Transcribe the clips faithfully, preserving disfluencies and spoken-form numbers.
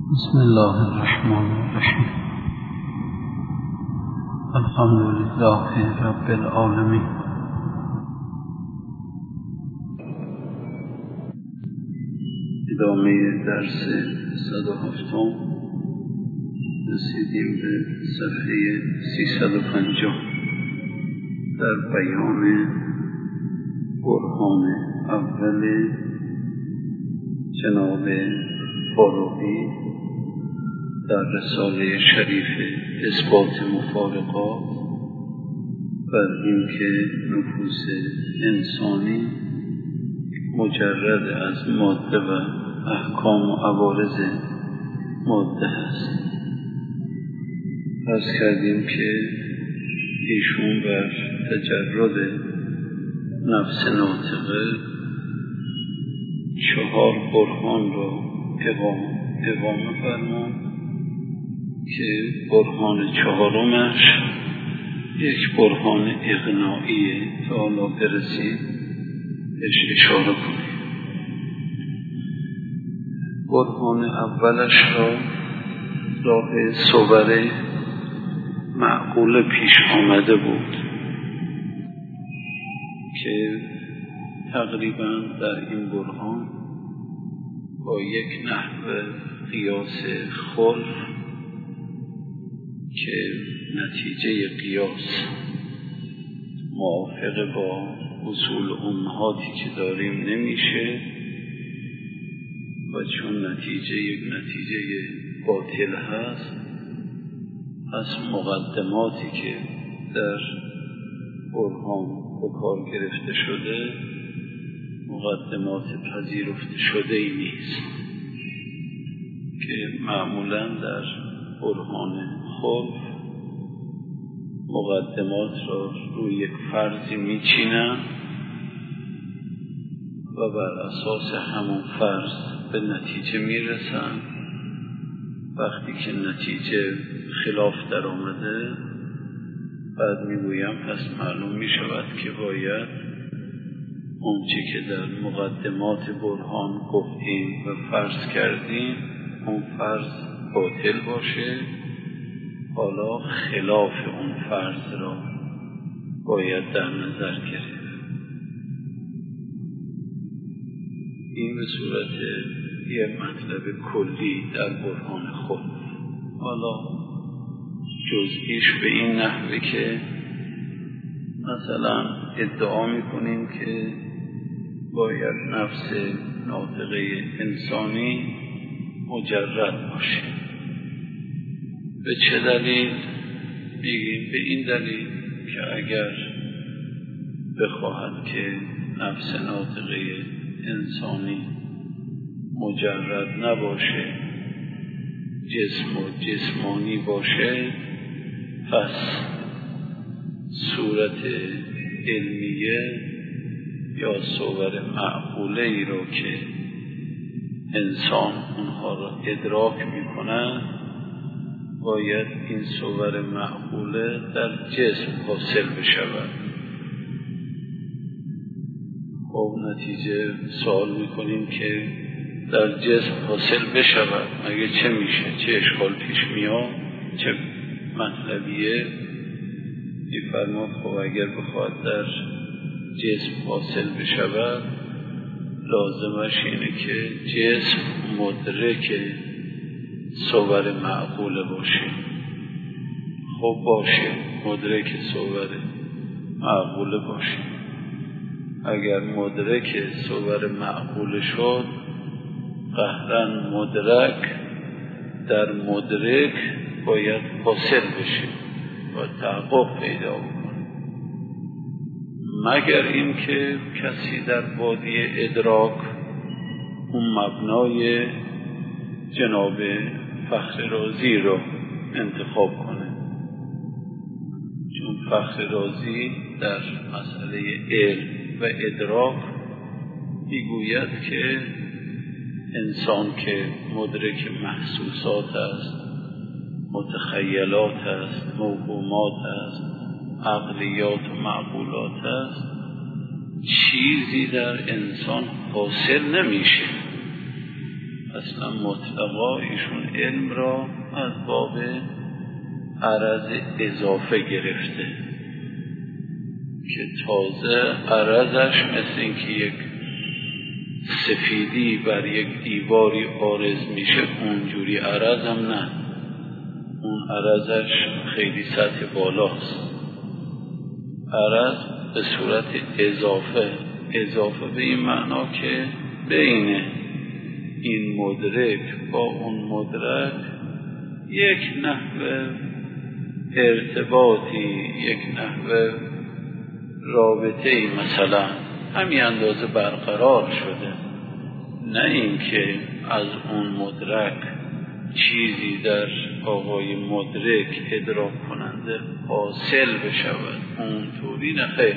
بسم الله الرحمن الرحیم. الحمد لله رب العالمین. ادامه درس صد و هفتم رسیدیم به صفحه سیصد و پنجاه در بیان برهان اول جناب فاروقی در رساله شریف اثبات مفارقات بر این که نفوس انسانی مجرد از ماده و احکام و عوارض ماده است. عرض کردیم که ایشون بر تجرد نفس ناطقه چهار برهان را اقامه فرمود که برهان چهارمش یک برهان اقناعیه تا حالا برسید بهش اشاره کنیم. برهان اولش را راه صور معقول پیش آمده بود که تقریبا در این برهان با یک نحو قیاس خلف که نتیجه قیاس موافق با اصول امهاتی که داریم نمیشه و چون نتیجه یک نتیجه باطل هست، از مقدماتی که در برهان به کار گرفته شده مقدمات پذیرفته شده ای نیست که معمولا در برهان خلف مقدمات را روی یک فرضی میچینن و بر اساس همون فرض به نتیجه میرسن. وقتی که نتیجه خلاف در آمده بعد میگویم پس معلوم میشود که باید اون چی که در مقدمات برهان گفتیم و فرض کردیم اون فرض باطل باشه، حالا خلاف اون فرض را باید در نظر گرفت. این به صورت یه مطلب کلی در برهان خود. حالا جزئیش به این نحوه که مثلا ادعا میکنیم که باید نفس ناطقه انسانی مجرد باشه. به چه دلیل؟ میگیم به این دلیل که اگر بخواهد که نفس ناطقه انسانی مجرد نباشه، جسم و جسمانی باشه، پس صورت علمیه یا صور معقوله ای رو که انسان اونها را ادراک میکنه باید این صور معقوله در جسم حاصل بشود. خب نتیجه سوال میکنیم که در جسم حاصل بشود مگه چه میشه؟ چه اشکال پیش میاد؟ چه مطلبیه؟ میفرماد خب اگر بخواد در جسم حاصل بشود لازمش اینه که جسم مدرک صور معقوله باشه. خب باشه، مدرک صور معقوله باشه. اگر مدرک صور معقوله شد قهرن مدرک در مدرک باید حاصل بشه و تحقق پیدا بکنه، مگر اینکه کسی در وادی ادراک اون مبنای جناب فخر رازی رو انتخاب کنه. چون فخر رازی در مسئله علم و ادراک میگوید که انسان که مدرک محسوسات است، متخیلات است، موهومات است، عقلیات و معقولات است، چیزی در انسان حاصل نمیشه اصلا مطلقا ایشون علم را از باب عرض اضافه گرفته که تازه عرضش مثل اینکه یک سفیدی بر یک دیواری عارض میشه اونجوری عرض هم نه، اون عرضش خیلی سطح بالاست. عرض به صورت اضافه، اضافه به این معنا که بین این مدرک با اون مدرک یک نحوه ارتباطی، یک نحوه رابطه‌ای مثلا همین اندازه برقرار شده، نه اینکه از اون مدرک چیزی در آقای مدرک ادراک کننده حاصل بشود، اونطوری نه خیر.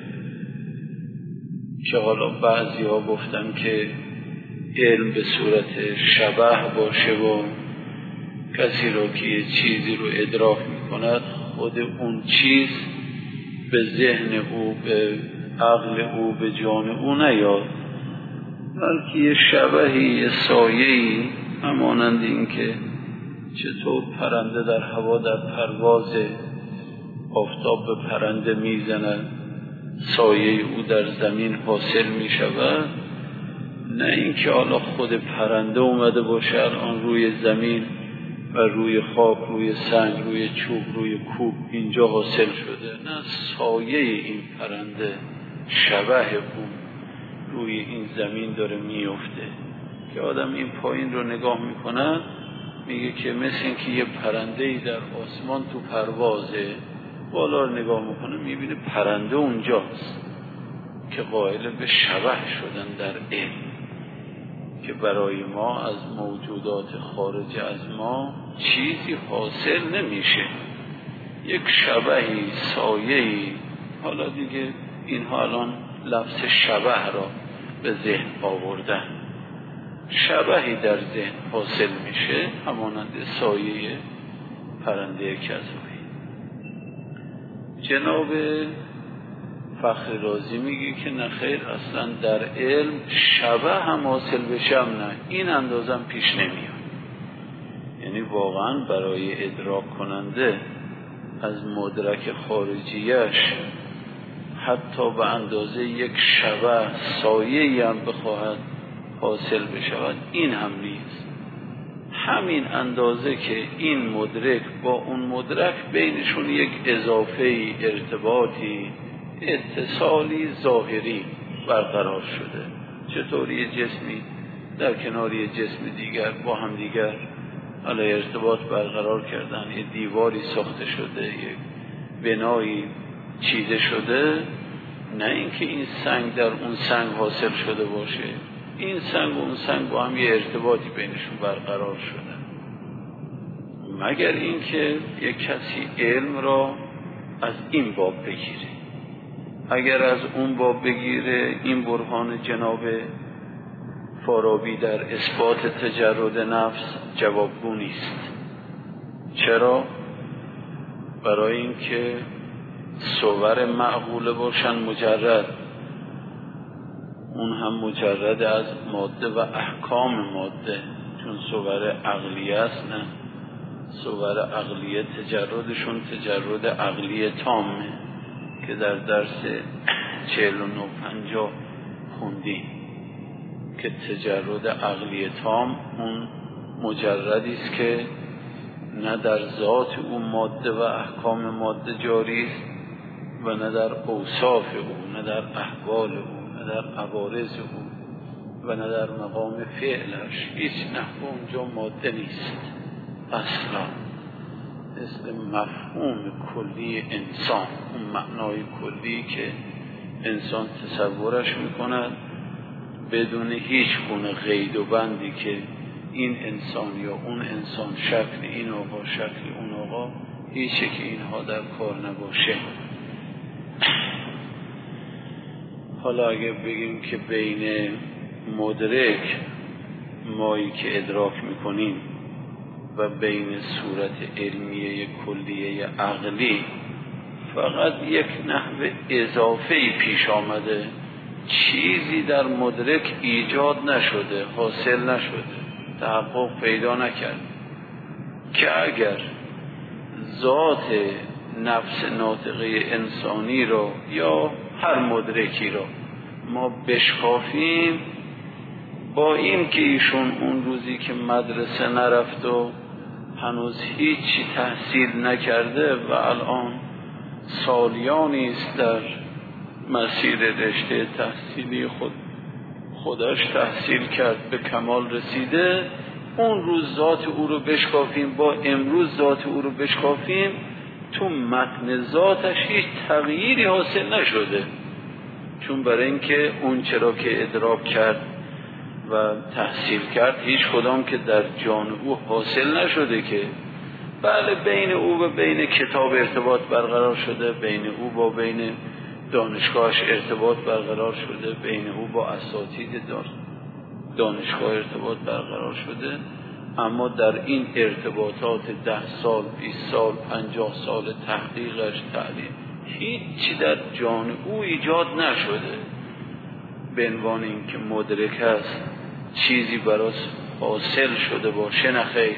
که حالا بعضی ها گفتن که علم به صورت شبح باشه و کسی رو که یه چیزی رو ادراک میکند خود اون چیز به ذهن او، به عقل او، به جان او نیاد، بلکه یه شبحی، یه سایه‌ای، همانند این که چطور پرنده در هوا در پرواز آفتاب به پرنده میزند سایه او در زمین حاصل میشود، نه اینکه حالا خود پرنده اومده باشه الان روی زمین و روی خاک، روی سنگ، روی چوب، روی کوب اینجا حاصل شده، نه سایه این پرنده، شبح اون روی این زمین داره میفته. که آدم این پایین رو نگاه میکنه میگه که مثل این که یه پرنده‌ای در آسمان تو پروازه، بالا رو نگاه میکنه میبینه پرنده اونجاست، که قائل به شبح شدن در علم، که برای ما از موجودات خارج از ما چیزی حاصل نمیشه، یک شبحی، سایه‌ای. حالا دیگه اینها الان لفظ شبح را به ذهن آوردن، شبحی در ذهن حاصل میشه همانند سایه پرنده کذایی. جناب فخر رازی میگه که نخیر، اصلا در علم شبح هم حاصل بشم نه، این اندازم پیش نمیاد. یعنی واقعا برای ادراک کننده از مدرک خارجیش حتی به اندازه یک شبح، سایه‌ای هم بخواهد حاصل بشود این هم نیست. همین اندازه که این مدرک با اون مدرک بینشون یک اضافه ارتباطی، اتصالی ظاهری برقرار شده. چطور یه جسمی در کنار یه جسم دیگر با هم دیگر حالا ارتباط برقرار کردن، یه دیواری ساخته شده، یک بنایی چیده شده، نه اینکه این سنگ در اون سنگ حاصل شده باشه، این سنگ و اون سنگ با هم یه ارتباطی بینشون برقرار شده، مگر اینکه یک کسی علم را از این باب بگیره. اگر از اون باب بگیره، این برهان جناب فارابی در اثبات تجرد نفس جوابگو نیست. چرا؟ برای اینکه صور معقوله باشن مجرد، اون هم مجرد از ماده و احکام ماده، چون صور عقلیه است. نه، صور عقلیه تجردشون تجرد عقلیه تامه که در درس چهل و نه پنجاه خوندیم که تجرد عقلیه تام اون مجردی است که نه در ذات اون ماده و احکام ماده جاری است و نه در اوصاف او، نه در احوال او، نه در عوارض او و نه در مقام فعلش، هیچ نحو اونجا ماده نیست اصلا. مثل مفهوم کلی انسان، اون معنای کلی که انسان تصورش میکند بدون هیچ گونه قید و بندی که این انسان یا اون انسان، شکل این آقا، شکل اون آقا، هیچی که اینها در کار نباشه. حالا اگه بگیم که بین مدرک مایی که ادراک میکنیم و بین صورت علمیه کلیه عقلی فقط یک نحو اضافه‌ای پیش آمده، چیزی در مدرک ایجاد نشده، حاصل نشده، تحقق پیدا نکرد که اگر ذات نفس ناطقه انسانی را یا هر مدرکی را ما بشکافیم، با این که ایشون اون روزی که مدرسه نرفت و هنوز هیچی تحصیل نکرده و الان سالیانی است در مسیر رشته تحصیلی خود خودش تحصیل کرد، به کمال رسیده، اون روز ذات او رو بشکافیم با امروز ذات او رو بشکافیم، تو متن ذاتش هیچ تغییری حاصل نشده. چون برای اینکه اون چرا که ادراک کرد و تحصیل کرد هیچ کدام که در جان او حاصل نشده که بله بین او و بین کتاب ارتباط برقرار شده، بین او با بین دانشگاهش ارتباط برقرار شده، بین او با اساتید دانشگاه ارتباط برقرار شده، اما در این ارتباطات ده سال، بیست سال، پنجاه سال تحقیقش، تعلیم، هیچی در جان او ایجاد نشده به عنوان اینکه مدرک است چیزی براش حاصل شده باشه، نه خیر.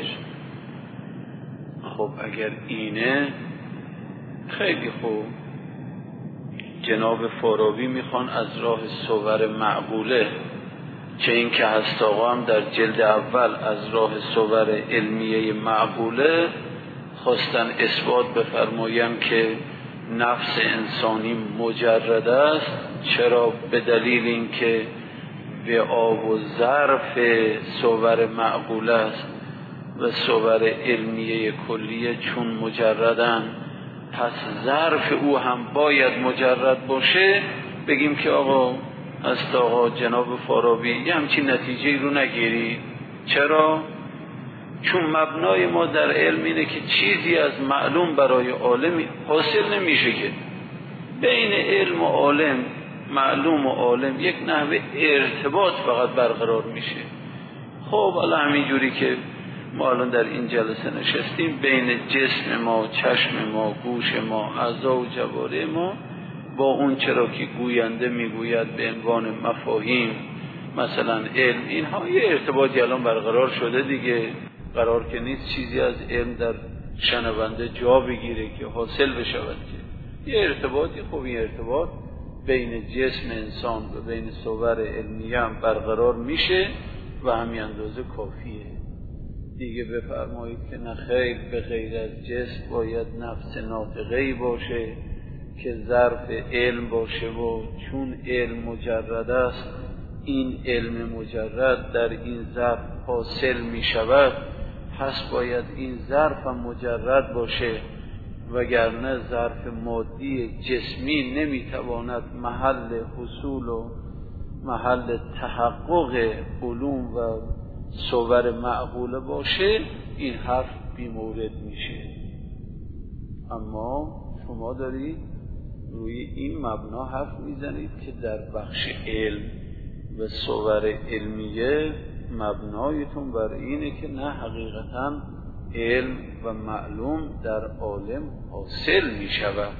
خب اگر اینه خیلی خوب. جناب فارابی میخوان از راه صور معقوله، چه این که هست آقا هم در جلد اول از راه صور علمیه معقوله خواستن اثبات بفرمایند که نفس انسانی مجرد است. چرا؟ به دلیل اینکه وعا و ظرف صور معقوله است و صور علمیه کلیه چون مجردن، پس ظرف او هم باید مجرد باشه. بگیم که آقا هست آقا جناب فارابی یه همچین نتیجه رو نگیری. چرا؟ چون مبنای ما در علم اینه که چیزی از معلوم برای عالم حاصل نمیشه، که بین علم و عالم، معلوم و عالم یک نحوه ارتباط فقط برقرار میشه. خب حالا همینجوری که ما الان در این جلسه نشستیم، بین جسم ما، چشم ما، گوش ما، اعضا و جوارح ما با اون چرا که گوینده میگوید به عنوان مفاهیم مثلا علم، اینها یه ارتباطی الان برقرار شده دیگه. قرار که نیست چیزی از علم در شنونده جا بگیره که حاصل بشود، که یه ارتباطی. خب این ارتباط بین جسم انسان و بین صور علمیه هم برقرار میشه و همین اندازه کافیه دیگه. بفرمایید که نه خیر، به غیر از جسم باید نفس ناطقه‌ای باشه که ظرف علم باشه و چون علم مجرد است، این علم مجرد در این ظرف حاصل می شود، پس باید این ظرف هم مجرد باشه، وگرنه ظرف مادی جسمی نمی تواند محل حصول و محل تحقق علوم و صور معقوله باشه. این حرف بی مورد میشه. اما شما دارید روی این مبنا حرف میزنید که در بخش علم و صور علمیه مبنایتون بر اینه که نه، حقیقتا علم و معلوم در عالم حاصل میشود.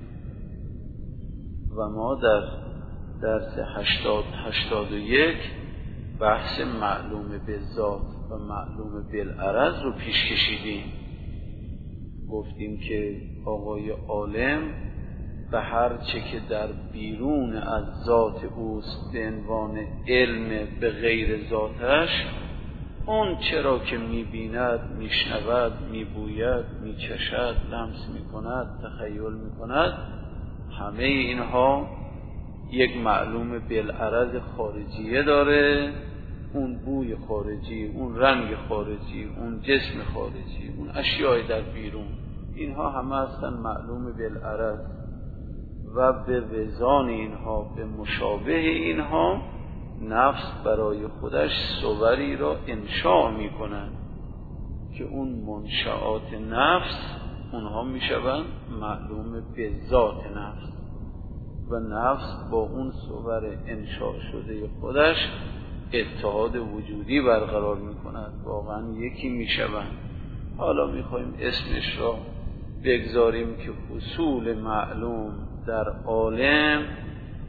و ما در درس هشتاد هشتاد و یک بحث معلوم به ذات و معلوم بالعرض رو پیش کشیدیم. گفتیم که آقای عالم به هر چه که در بیرون از ذات اوست به عنوان علم به غیر ذاتش، اون چرا که میبیند، میشنود، میبوید، میچشد، لمس میکند، تخیل میکند، همه اینها یک معلوم بالعرض خارجیه داره. اون بوی خارجی، اون رنگ خارجی، اون جسم خارجی، اون اشیاء در بیرون، اینها همه هستن معلوم بالعرض. و به وزان اینها، به مشابه اینها، نفس برای خودش صوری را انشاء می کنند که اون منشآت نفس اونها می شوند معلوم به ذات نفس، و نفس با اون صور انشاء شده خودش اتحاد وجودی برقرار می کند، واقعا یکی می شوند. حالا می خواهیم اسمش را بگذاریم که حصول معلوم در عالم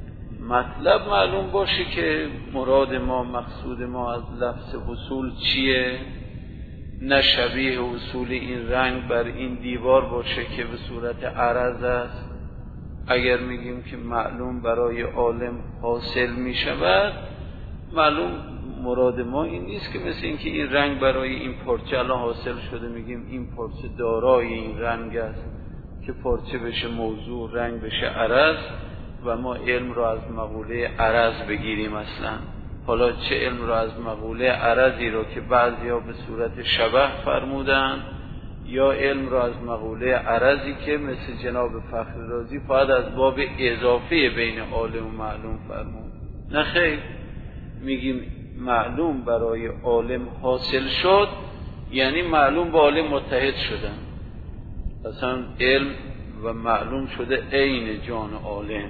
مطلب معلوم باشه که مراد ما، مقصود ما از لفظ حصول چیه، نه شبیه حصول این رنگ بر این دیوار باشه که به صورت عرض است. اگر میگیم که معلوم برای عالم حاصل میشود، معلوم مراد ما این نیست که مثل این که این رنگ برای این پارچه الان حاصل شده میگیم این پارچه دارای این رنگ است که پارچه بشه موضوع، رنگ بشه عرض و ما علم را از مقوله عرض بگیریم. اصلا حالا چه علم را از مقوله عرضی را که بعضیا به صورت شبه فرمودن، یا علم را از مقوله عرضی که مثل جناب فخر رازی فقط از باب اضافه بین عالم و معلوم فرمود. نه خیر، میگیم معلوم برای عالم حاصل شد یعنی معلوم با عالم متحد شدن، اصلا علم و معلوم شده عین جان عالم.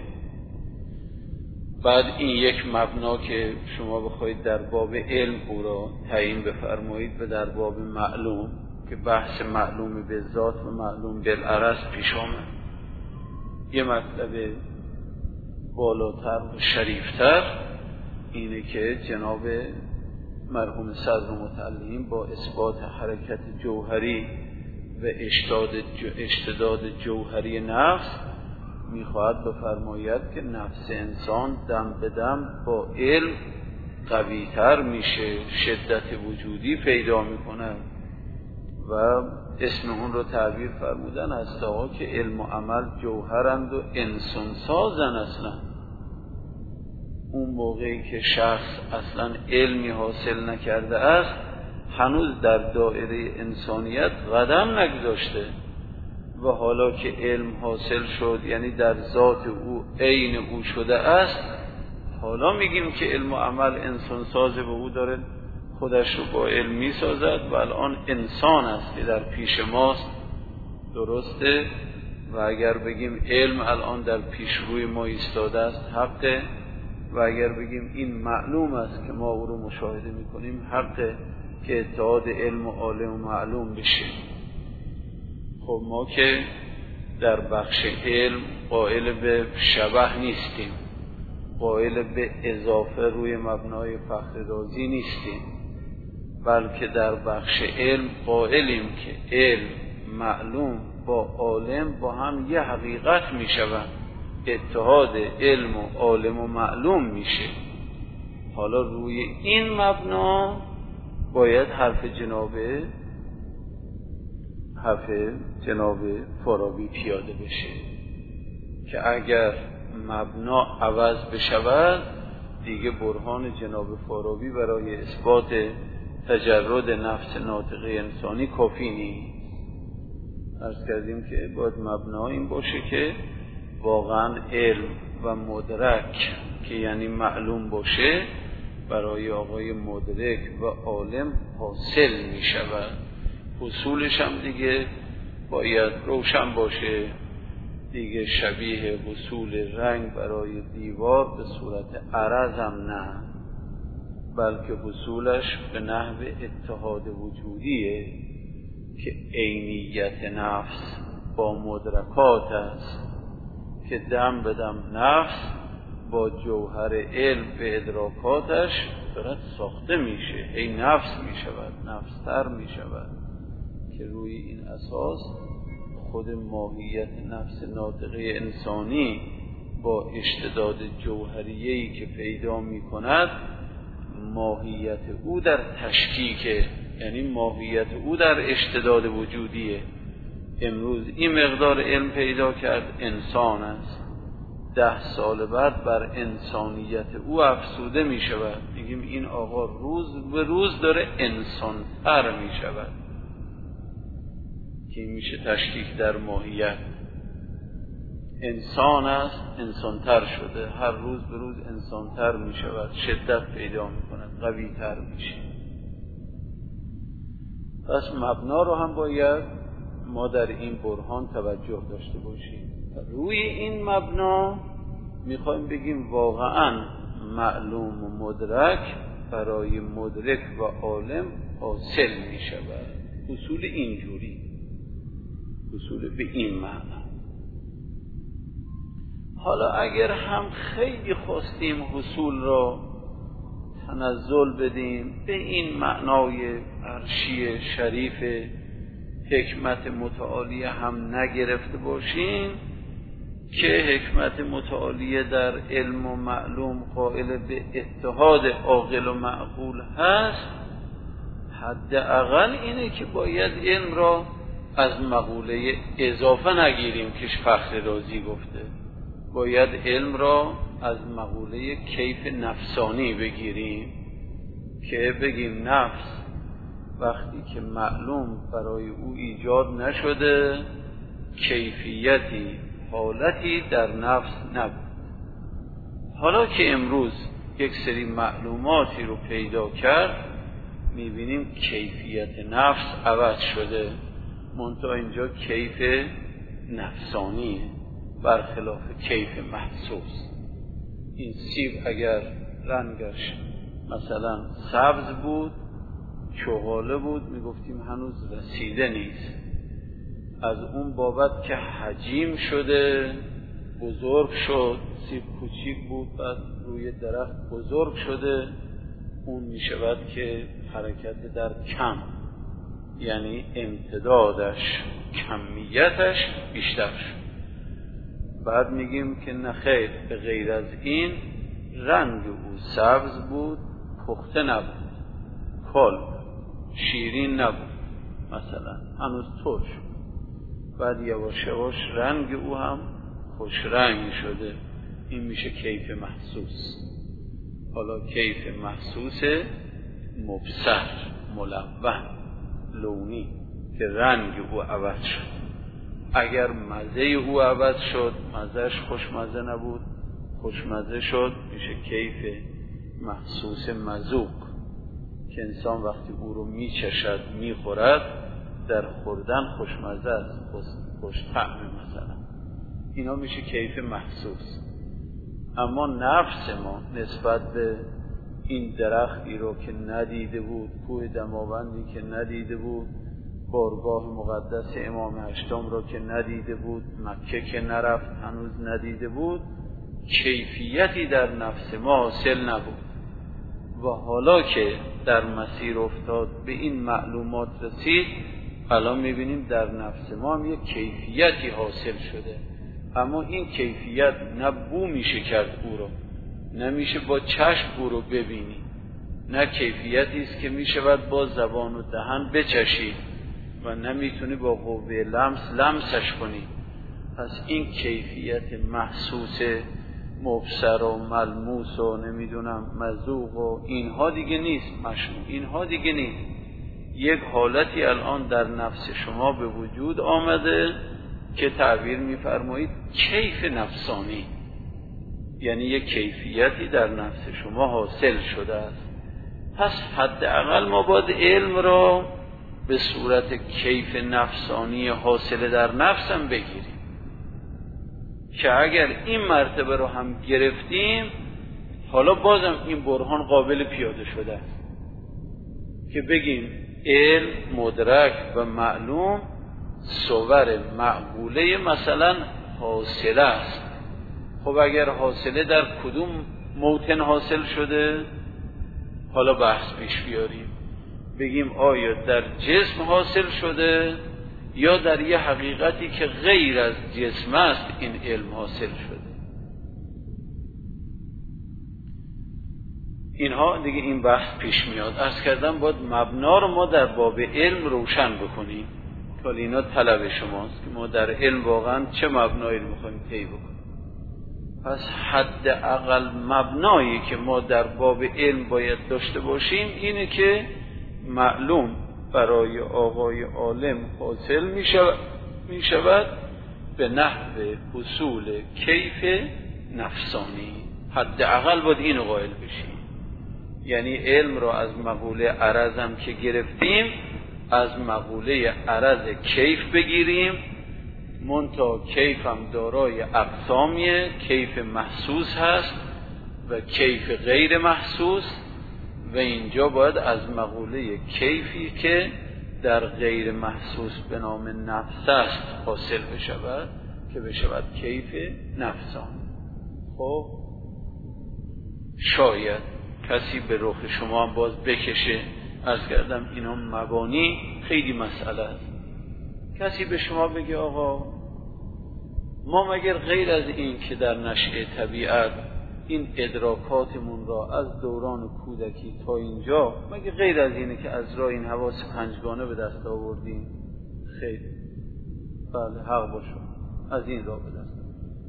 بعد این یک مبنا که شما بخواید در باب علم او را تعیین بفرمایید به در باب معلوم که بحث معلوم به ذات و معلوم بالعرض پیش آمد، یه مطلب بالاتر و شریفتر اینه که جناب مرحوم صدر متعلیم با اثبات حرکت جوهری و اشتداد جوهری نفس میخواهد بفرماید که نفس انسان دم به دم با علم قویتر میشه، شدت وجودی پیدا میکنه و اسم اون رو تعبیر فرمودن از تا که علم و عمل جوهرند و انسان سازن. اصلا اون موقعی که شخص اصلا علمی حاصل نکرده است هنوز در دایره انسانیت قدم نگذاشته و حالا که علم حاصل شد یعنی در ذات او عین او شده است، حالا میگیم که علم و عمل انسان سازه و او داره خودش رو با علم می سازد و الان انسان است که در پیش ماست. درسته؟ و اگر بگیم علم الان در پیش روی ما ایستاده است حقه، و اگر بگیم این معلوم است که ما او رو مشاهده می کنیم حقه که اتحاد علم و عالم و معلوم بشه. خب ما که در بخش علم قائل به شبه نیستیم، قائل به اضافه روی مبنای فخر رازی نیستیم، بلکه در بخش علم قائلیم که علم معلوم با عالم با هم یه حقیقت می شوند، اتحاد علم و عالم و معلوم میشه. حالا روی این مبنا باید حرف جناب حرف جناب فارابی پیاده بشه که اگر مبنا عوض بشود دیگه برهان جناب فارابی برای اثبات تجرد نفس ناطقه انسانی کافی نیست. عرض کردیم که باید مبنا این باشه که واقعا علم و مدرک که یعنی معلوم باشه برای آقای مدرک و عالم حاصل می شود. حصولش هم دیگه باید روشن باشه، دیگه شبیه حصول رنگ برای دیوار به صورت عرض هم نه، بلکه حصولش به نحو اتحاد وجودیه که عینیت نفس با مدرکات است که دم به دم نفس با جوهر علم به ادراکاتش دارد ساخته میشه، ای نفس میشود، نفستر میشود که روی این اساس خود ماهیت نفس ناطقه انسانی با اشتداد جوهریه‌ای که پیدا میکند ماهیت او در تشکیک، یعنی ماهیت او در اشتداد وجودیه. امروز این مقدار علم پیدا کرد انسان است، ده سال بعد بر انسانیت او افسوده می شود، میگیم این آقا روز به روز داره انسان تر می شود که میشه تشکیک در ماهیت. انسان است، انسان تر شده، هر روز به روز انسان تر می شود، شدت پیدا می کند، قوی تر میشه. پس مبنا رو هم باید ما در این برهان توجه داشته باشیم. روی این مبنا میخوایم بگیم واقعا معلوم و مدرک برای مدرک و عالم حاصل میشود. اصول اینجوری، اصول به این معنی. حالا اگر هم خیلی خواستیم حصول را تنزل بدیم به این معنای عرشی شریف حکمت متعالیه هم نگرفته باشیم که حکمت متعالیه در علم و معلوم قائل به اتحاد عاقل و معقول هست، حداقل اینه که باید علم را از مقوله اضافه نگیریم که فخر رازی گفته، باید علم را از مقوله کیف نفسانی بگیریم که بگیم نفس وقتی که معلوم برای او ایجاد نشده کیفیتی حالتی در نفس نبود. حالا که امروز یک سری معلوماتی رو پیدا کرد میبینیم کیفیت نفس عوض شده، منتها اینجا کیف نفسانیه برخلاف کیف محسوس. این سیب اگر رنگش مثلا سبز بود چغاله بود میگفتیم هنوز رسیده نیست، از اون بابت که حجیم شده بزرگ شد، سیب کوچیک بود بعد روی درخت بزرگ شده، اون میشود که حرکت در کم، یعنی امتدادش کمیتش بیشتر شد. بعد میگیم که نخیر، به غیر از این رنگ او سبز بود پخته نبود، کال شیرین نبود، مثلا هنوز ترش. بعد یواش یواش رنگ او هم خوش رنگ شده، این میشه کیف محسوس. حالا کیف محسوس مبصر ملون لونی که رنگ او عوض شد. اگر مزه او عوض شد، مزهش خوشمزه نبود خوشمزه شد، میشه کیف محسوس مذوق که انسان وقتی او رو میچشد میخورد در خوردن خوشمزه است، خوش طعم مثلا، اینا میشه کیف محسوس. اما نفس ما نسبت به این درختی رو که ندیده بود، کوه دماوندی که ندیده بود، بارگاه مقدس امام هشتم رو که ندیده بود، مکه که نرفت هنوز ندیده بود، کیفیتی در نفس ما حاصل نبود. و حالا که در مسیر افتاد به این معلومات رسید، الان میبینیم در نفس ما هم یک کیفیتی حاصل شده، اما این کیفیت نه بو میشه کرد او رو، نمیشه با چشم او رو ببینی، نه کیفیتی است که میشود با زبان و دهن بچشی و نمیتونی با قوه لمس لمسش کنی. پس این کیفیت محسوس مبصر و ملموس و نمیدونم مذوق و اینها دیگه نیست، مشمول اینها دیگه نیست. یک حالتی الان در نفس شما به وجود آمده که تعبیر میفرمایید کیف نفسانی، یعنی یک کیفیتی در نفس شما حاصل شده است. پس حداقل ما باید علم را به صورت کیف نفسانی حاصل در نفسم بگیریم که اگر این مرتبه رو هم گرفتیم، حالا بازم این برهان قابل پیاده شده است که بگیم علم مدرک و معلوم صور معقوله مثلا حاصله است. خب اگر حاصله در کدوم موطن حاصل شده؟ حالا بحث پیش بیاریم، بگیم آیا در جسم حاصل شده یا در یه حقیقتی که غیر از جسم است این علم حاصل شده. اینها دیگه این بحث پیش میاد. عرض کردم باید مبنا رو ما در باب علم روشن بکنیم. ولی اینا طلب شماست که ما در علم واقعا چه مبنایی رو میخوایم طی بکنیم. پس حداقل مبنایی که ما در باب علم باید داشته باشیم اینه که معلوم برای آقای عالم حاصل می شود به نحو حصول کیف نفسانی. حداقل باید اینو قائل بشیم، یعنی علم را از مقوله عرض هم که گرفتیم از مقوله عرض کیف بگیریم، منتها کیف هم دارای اقسامیه، کیف محسوس هست و کیف غیر محسوس، و اینجا باید از مقوله کیفی که در غیر محسوس به نام نفس است حاصل بشود که بشود کیف نفسان. خب شاید کسی به رخ شما هم باز بکشه. عرض کردم اینا مبانی خیلی مسئله است. کسی به شما بگه آقا ما مگر غیر از این که در نشأه طبیعت این ادراکاتمون را از دوران کودکی تا اینجا مگر غیر از اینه که از راه این حواس پنجگانه به دست آوردیم؟ خیر، بله حق باشه، از این راه به دست آوردیم.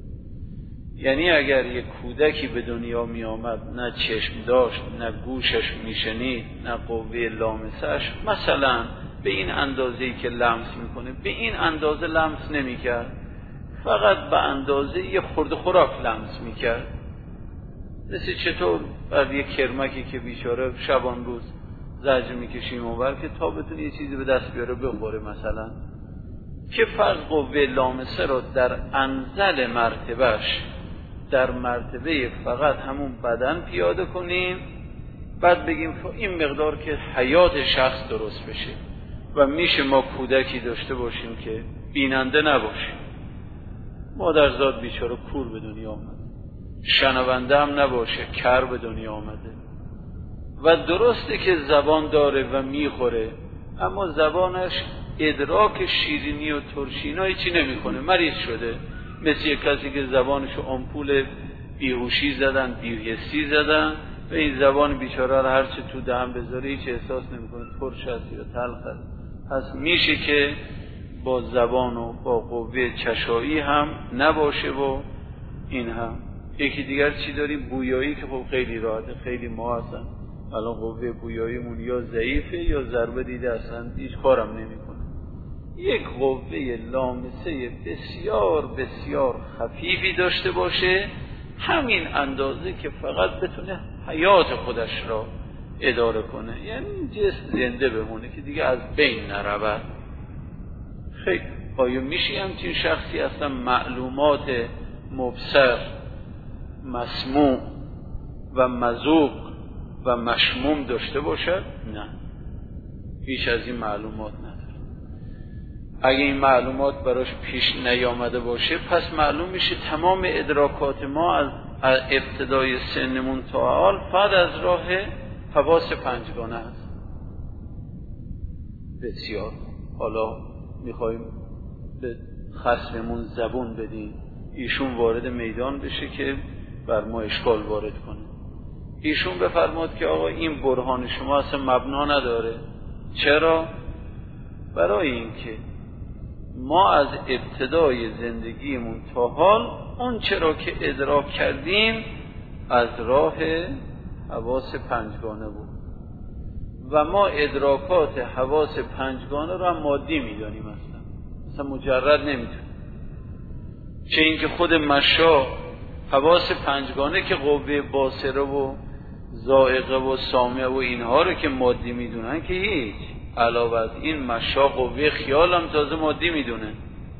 یعنی اگر یک کودکی به دنیا می آمد نه چشم داشت، نه گوشش می شنید، نه قوه لامسش، مثلا به این اندازه‌ای که لمس میکنه به این اندازه لمس نمی کرد، فقط به اندازه یه خورده خوراک لمس می کرد. مثل چطور بر یک کرمکی که بیچاره شبان روز زجر می کشیم اونور که تا بتونه یه چیزی به دست بیاره بخوره، مثلا که فرض قوه لامسه رو در انزل مرتبهش در مرتبه فقط همون بدن پیاده کنیم، بعد بگیم این مقدار که حیات شخص درست بشه. و میشه ما کودکی داشته باشیم که بیننده نباشه، مادرزاد بیچاره کور به دنیا آمده، شنونده هم نباشه، کر به دنیا آمده، و درسته که زبان داره و میخوره، اما زبانش ادراک شیرینی و ترشینایی چی نمیکنه، مریض شده. مثل یک کسی که زبانشو آمپول بیهوشی زدن، بی‌حسی زدن و این زبان بیچاره رو هرچه تو دهن بذاره هیچ احساس نمیکنه، ترش است یا تلخ است. پس میشه که با زبان و با قوه چشایی هم نباشه. و این هم یکی دیگر چی داریم؟ بویایی، که خب خیلی راحته، خیلی ما هستن الان قوه بویاییمون یا ضعیفه یا ضربه دیده اصلا هیچ کارم نمیکنه. یک قوه لامسه بسیار بسیار خفیفی داشته باشه، همین اندازه که فقط بتونه حیات خودش را اداره کنه، یعنی جسم زنده بمونه که دیگه از بین نرود. خیلی آیا میشه همچین شخصی اصلا معلومات مبصر، مسموع و مذوق و مشموم داشته باشد؟ نه، بیش از این معلومات نداره. اگه این معلومات براش پیش نیامده باشه، پس معلوم میشه تمام ادراکات ما از ابتدای سنمون تا حال فقط از راه حواس پنجگانه است. بسیار. حالا میخوایم به خصممون زبون بدیم، ایشون وارد میدان بشه که بر ما اشکال وارد کنه. ایشون بفرماد که آقا این برهان شما اصلا مبنا نداره. چرا؟ برای اینکه ما از ابتدای زندگیمون تا حال اون چرا که ادراک کردیم از راه حواس پنجگانه بود و ما ادراکات حواس پنجگانه رو هم مادی میدانیم، اصلا اصلا مجرد نمیدونیم. چه اینکه خود مشا حواس پنجگانه که قوه باصره و ذائقه و سامعه و اینها رو که مادی میدونن که هیچ، علاوه از این مشا قوه خیال هم تازه مادی میدونه،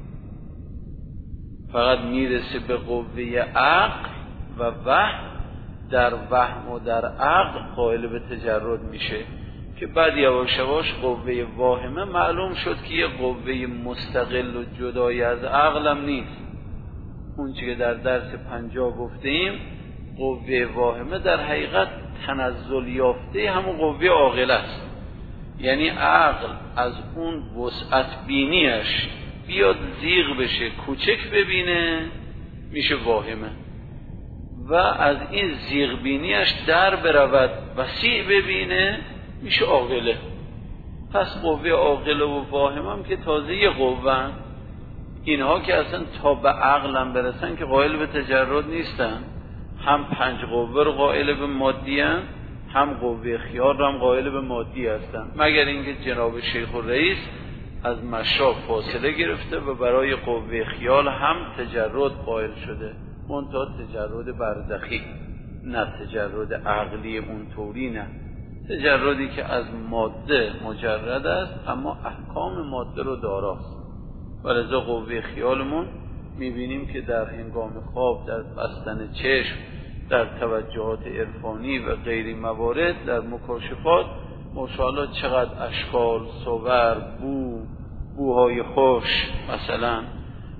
فقط میرسه به قوه عقل و وهم. در وهم و در عقل قائل به تجرد میشه که بعد یواش یواش قوه واهمه معلوم شد که یه قوه مستقل و جدای از عقل هم نیست. اون چیزی که در درس پنجاه گفتیم، قوه واهمه در حقیقت تنزل یافته همون قوه عاقله است. یعنی عقل از اون وسعت بینیش بیاد زیغ بشه، کوچک ببینه، میشه واهمه، و از این زیغ بینیش در برود، وسیع ببینه، میشه عاقله. پس قوه عاقله و واهمه هم که تازه یه قوه، اینها که اصلا تا به عقل هم برسن که قائل به تجرد نیستن، هم پنج قوه رو قائل به مادی هن، هم قوه خیال رو هم قائل به مادی هستن، مگر اینکه جناب شیخ الرئیس از مشا فاصله گرفته و برای قوه خیال هم تجرد قائل شده، منتها تجرد برزخی، نه تجرد عقلی اون طوری، نه تجردی که از ماده مجرد است اما احکام ماده رو داراست. ولذا قوه خیالمون میبینیم که در هنگام خواب، در بستن چشم، در توجهات عرفانی و غیری موارد، در مکاشفات، ماشاءالله چقدر اشکال، صور، بو، بوهای خوش مثلا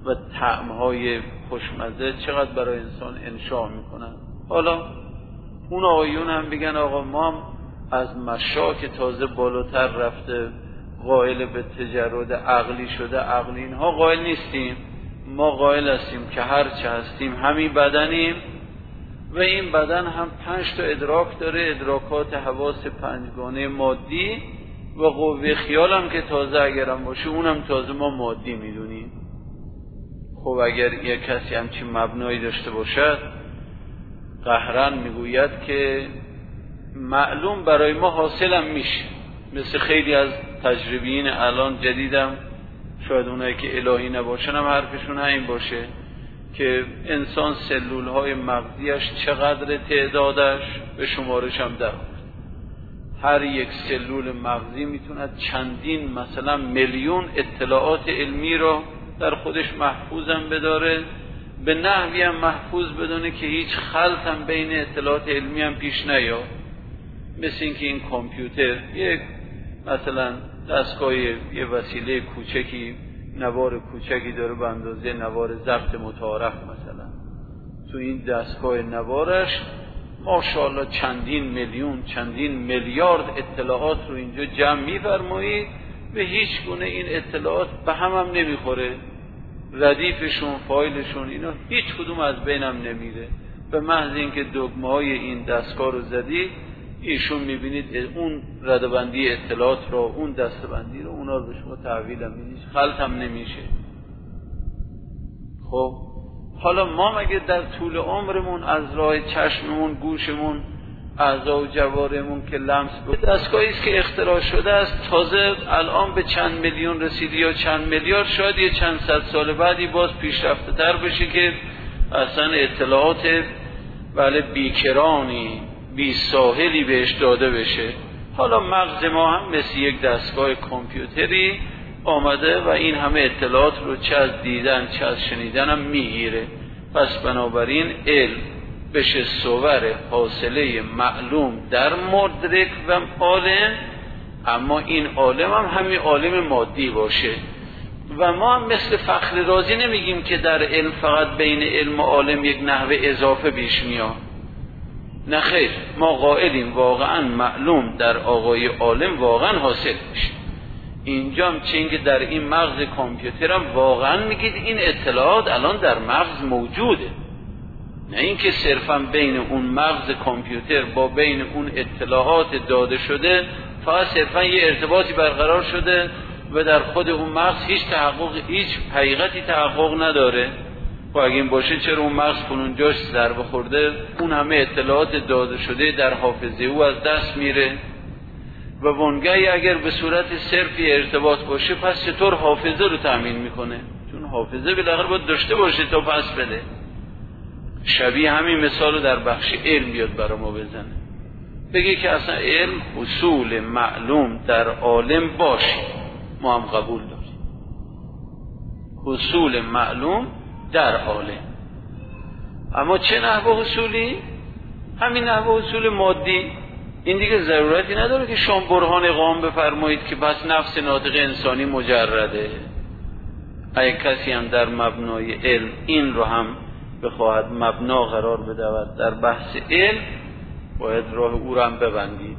و طعمهای خوشمزه چقدر برای انسان انشاء میکنن. حالا اون آقایون هم بگن آقا ما هم از مشاک تازه بالاتر رفته قائل به تجرد عقلی شده، عقلی اینها قائل نیستیم. ما قائل هستیم که هر چه هستیم همین بدنیم و این بدن هم پنج تا ادراک داره، ادراکات حواس پنجگانه مادی و قوه خیال هم که تازه اگرم باشه اونم تازه ما مادی میدونیم. خب اگر یک کسی همچین مبنایی داشته باشد، قهرن میگوید که معلوم برای ما حاصلم میشه، مثل خیلی از تجربیین الان جدیدم، شاید اونایی که الهی نباشن هم حرفشون همین باشه که انسان سلول های مغزیش چقدر تعدادش به شمارش هم در هر یک سلول مغزی میتونه چندین مثلا میلیون اطلاعات علمی رو در خودش محفوظم بداره، به نحوی هم محفوظ بدونه که هیچ خلط هم بین اطلاعات علمی هم پیش نیاد. مثل اینکه این کامپیوتر یک مثلا دستگاه یه وسیله کوچکی نوار کوچکی داره به اندازه نوار ضبط متعارف، مثلا تو این دستگاه نوارش ماشاءالله چندین میلیون چندین میلیارد اطلاعات رو اینجا جمع می‌فرمایید و هیچ گونه این اطلاعات به هم هم نمیخوره، ردیفشون فایلشون اینا هیچ کدوم از بینم نمیره. به محض اینکه دگمه‌های این دستگاه رو زدید ایشون میبینید اون ردبندی اطلاعات رو، اون دستبندی رو، اونا رو به شما تحویل هم میدید، خلط هم نمیشه. خب حالا ما مگه در طول عمرمون از راه چشممون، گوشمون، اعضا و جوارمون که لمس بود، دستگاهی است که اختراع شده است، تازه الان به چند میلیون رسیدی یا چند میلیارد، شاید یه چند صد سال بعدی باز پیشرفته تر بشه که اصلا اطلاعات بله بیکرانی بی ساحلی بهش داده بشه. حالا مغز ما هم مثل یک دستگاه کامپیوتری آمده و این همه اطلاعات رو چه از دیدن چه از شنیدن هم میگیره. پس بنابراین علم بشه صور حاصله معلوم در مدرک و عالم، اما این عالم هم همین عالم مادی باشه. و ما هم مثل فخر رازی نمیگیم که در علم فقط بین علم و عالم یک نحوه اضافه پیش میاد، نه خیر، ما قائلیم واقعا معلوم در آقای عالم واقعا حاصل میشه. اینجا هم چه اینکه در این مغز کامپیوتر هم واقعا میگید این اطلاعات الان در مغز موجوده، نه اینکه صرفا بین اون مغز کامپیوتر با بین اون اطلاعات داده شده فقط صرفا یه ارتباطی برقرار شده و در خود اون مغز هیچ تحقق، هیچ حقیقتی تحقق نداره. و اگه این باشه چرا اون مغز اونجاش ضربه خورده، اون همه اطلاعات داده شده در حافظه او از دست میره. و وانگهی اگر به صورت صرفی ارتباط باشه پس چطور حافظه رو تأمین میکنه؟ چون حافظه بالاخره باید داشته باشه تا پس بده. شبیه همین مثال رو در بخش علم بیاد برای ما بزنه، بگه که اصلا علم اصول معلوم در عالم باشه، ما هم قبول داریم اصول معلوم در عالم. اما چه نحوه اصولی؟ همین نحوه اصول مادی. این دیگه ضرورتی نداره که شما برهان اقام بفرمایید که بس نفس ناطق انسانی مجرده. اگه کسی هم در مبنای علم این رو هم بخواهد مبنا قرار بدهد در بحث علم، باید راه او رو هم ببندید.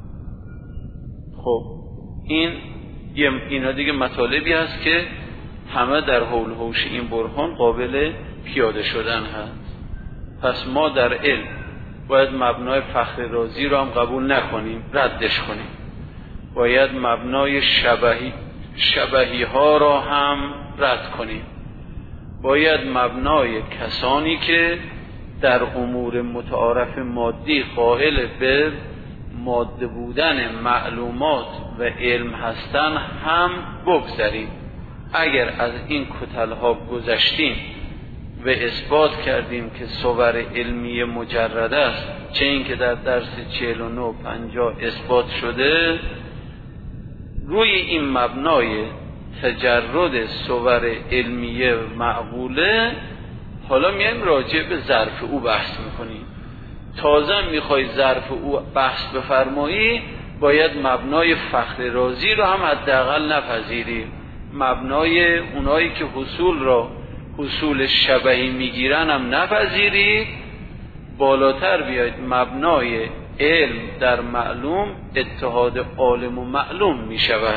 خب این اینا دیگه مطالبی هست که همه در حول حوش این برهان قابل پیاده شدن هست. پس ما در علم باید مبنای فخر رازی رو هم قبول نکنیم، ردش کنیم. باید مبنای شبهی شبهی ها را هم رد کنیم. باید مبنای کسانی که در امور متعارف مادی قائل به ماده بودن معلومات و علم هستن هم بگذاریم. اگر از این کتلها گذشتیم و اثبات کردیم که صور علمی مجرد است، چه این که در درس چهل و نه پنجاه اثبات شده، روی این مبنای تجرد صور علمی معقوله حالا میایم راجع به ظرف او بحث میکنیم. تازه میخوای ظرف او بحث بفرمایی، باید مبنای فخر رازی رو هم حداقل نپذیریم، مبنای اونایی که حصول را حصول شبهی میگیرن هم نپذیرید، بالاتر بیاید مبنای علم در معلوم اتحاد عالم و معلوم می شود